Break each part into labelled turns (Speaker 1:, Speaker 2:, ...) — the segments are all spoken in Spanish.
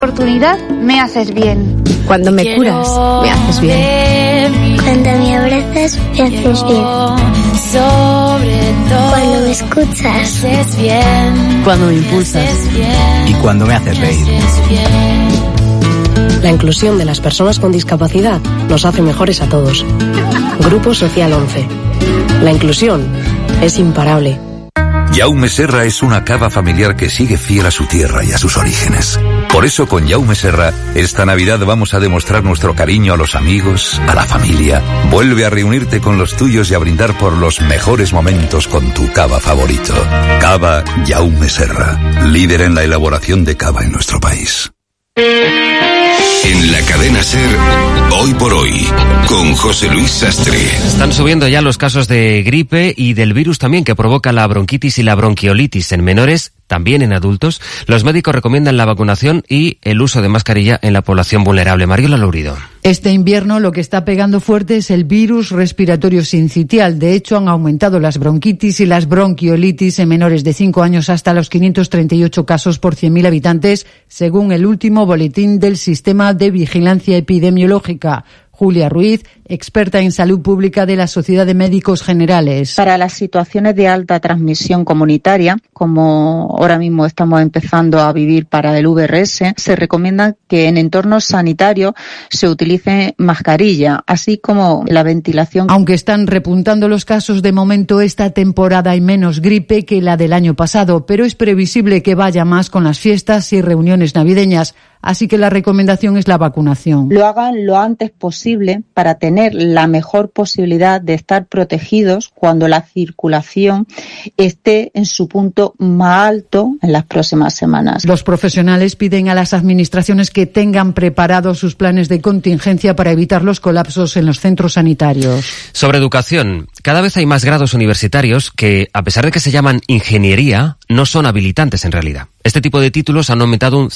Speaker 1: Oportunidad, me haces bien.
Speaker 2: Cuando me curas, me haces bien.
Speaker 3: Cuando me abrazas, me haces bien. Cuando me escuchas, me haces bien.
Speaker 2: Cuando me impulsas.
Speaker 4: Y cuando me haces reír.
Speaker 2: La inclusión de las personas con discapacidad nos hace mejores a todos. Grupo Social 11. La inclusión es imparable.
Speaker 5: Jaume Serra es una cava familiar que sigue fiel a su tierra y a sus orígenes. Por eso con Jaume Serra, esta Navidad vamos a demostrar nuestro cariño a los amigos, a la familia. Vuelve a reunirte con los tuyos y a brindar por los mejores momentos con tu cava favorito. Cava Jaume Serra, líder en la elaboración de cava en nuestro país.
Speaker 6: En la cadena SER, Hoy por Hoy, con José Luis Sastre.
Speaker 7: Están subiendo ya los casos de gripe y del virus también que provoca la bronquitis y la bronquiolitis en menores, también en adultos. Los médicos recomiendan la vacunación y el uso de mascarilla en la población vulnerable. Mariola Lourido.
Speaker 8: Este invierno lo que está pegando fuerte es el virus respiratorio sincitial. De hecho, han aumentado las bronquitis y las bronquiolitis en menores de 5 años hasta los 538 casos por 100.000 habitantes, según el último boletín del Sistema de Vigilancia Epidemiológica. Julia Ruiz, experta en salud pública de la Sociedad de Médicos Generales.
Speaker 9: Para las situaciones de alta transmisión comunitaria, como ahora mismo estamos empezando a vivir para el VRS, se recomienda que en entornos sanitarios se utilice mascarilla, así como la ventilación.
Speaker 8: Aunque están repuntando los casos, de momento esta temporada hay menos gripe que la del año pasado, pero es previsible que vaya más con las fiestas y reuniones navideñas. Así que la recomendación es la vacunación.
Speaker 9: Lo hagan lo antes posible para tener la mejor posibilidad de estar protegidos cuando la circulación esté en su punto más alto en las próximas semanas.
Speaker 8: Los profesionales piden a las administraciones que tengan preparados sus planes de contingencia para evitar los colapsos en los centros sanitarios.
Speaker 7: Sobre educación, cada vez hay más grados universitarios que, a pesar de que se llaman ingeniería, no son habilitantes en realidad. Este tipo de títulos han aumentado un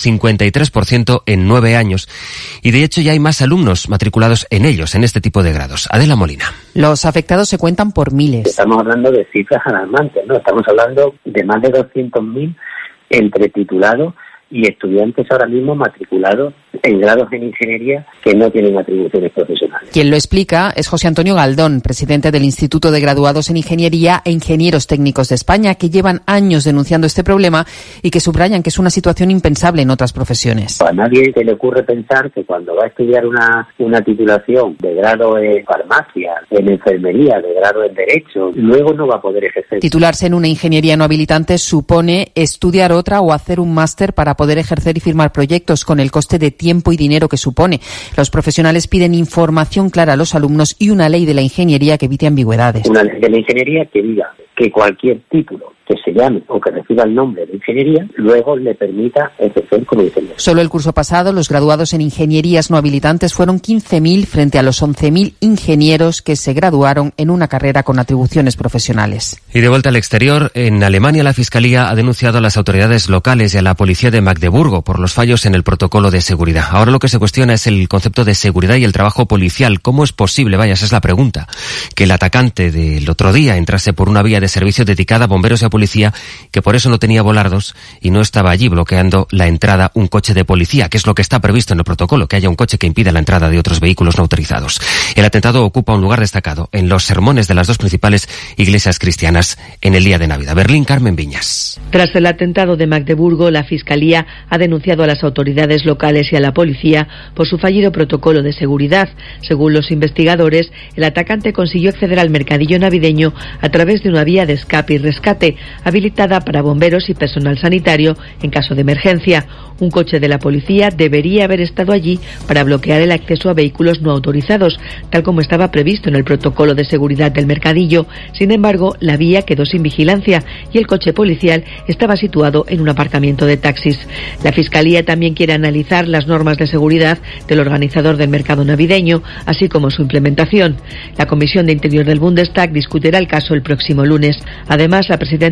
Speaker 7: 53% en 9 años y de hecho ya hay más alumnos matriculados en ellos, en este tipo de grados. Adela Molina.
Speaker 10: Los afectados se cuentan por miles.
Speaker 11: Estamos hablando de cifras alarmantes, ¿no? Estamos hablando de más de 200.000 entre titulados y estudiantes ahora mismo matriculados en grados en ingeniería que no tienen atribuciones profesionales.
Speaker 10: Quien lo explica es José Antonio Galdón, presidente del Instituto de Graduados en Ingeniería e Ingenieros Técnicos de España, que llevan años denunciando este problema y que subrayan que es una situación impensable en otras profesiones.
Speaker 11: A nadie se le ocurre pensar que cuando va a estudiar una titulación de grado en farmacia, en enfermería, de grado en derecho, luego no va a poder ejercer.
Speaker 10: Titularse en una ingeniería no habilitante supone estudiar otra o hacer un máster para poder ejercer y firmar proyectos con el coste de tiempo y dinero que supone. Los profesionales piden información clara a los alumnos y una ley de la ingeniería que evite ambigüedades.
Speaker 11: Una ley de la ingeniería que diga que cualquier título que se llame o que reciba el nombre de ingeniería, luego le permita ejercer como ingeniero.
Speaker 10: Solo el curso pasado, los graduados en ingenierías no habilitantes fueron 15.000 frente a los 11.000 ingenieros que se graduaron en una carrera con atribuciones profesionales.
Speaker 7: Y de vuelta al exterior, en Alemania la Fiscalía ha denunciado a las autoridades locales y a la policía de Magdeburgo por los fallos en el protocolo de seguridad. Ahora lo que se cuestiona es el concepto de seguridad y el trabajo policial. ¿Cómo es posible, vaya, esa es la pregunta, que el atacante del otro día entrase por una vía de servicio dedicada a bomberos y a policía, que por eso no tenía volardos y no estaba allí bloqueando la entrada un coche de policía, que es lo que está previsto en el protocolo, que haya un coche que impida la entrada de otros vehículos no autorizados? El atentado ocupa un lugar destacado en los sermones de las dos principales iglesias cristianas en el día de Navidad. Berlín, Carmen Viñas.
Speaker 12: Tras el atentado de Magdeburgo, la Fiscalía ha denunciado a las autoridades locales y a la policía por su fallido protocolo de seguridad. Según los investigadores, el atacante consiguió acceder al mercadillo navideño a través de una vía de escape y rescate, habilitada para bomberos y personal sanitario en caso de emergencia. Un coche de la policía debería haber estado allí para bloquear el acceso a vehículos no autorizados, tal como estaba previsto en el protocolo de seguridad del mercadillo. Sin embargo, la vía quedó sin vigilancia y el coche policial estaba situado en un aparcamiento de taxis. La Fiscalía también quiere analizar las normas de seguridad del organizador del mercado navideño, así como su implementación. La Comisión de Interior del Bundestag discutirá el caso el próximo lunes. Además, la presidenta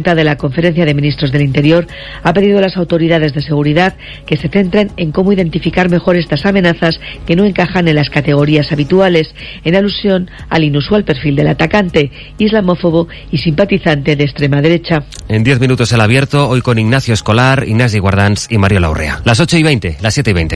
Speaker 12: presidenta de la Conferencia de Ministros del Interior ha pedido a las autoridades de seguridad que se centren en cómo identificar mejor estas amenazas que no encajan en las categorías habituales, en alusión al inusual perfil del atacante, islamófobo y simpatizante de extrema derecha.
Speaker 7: En 10 minutos el abierto, hoy con Ignacio Escolar, Ignasi Guardans y Mario Laurrea. Las 8:20, las 7:20.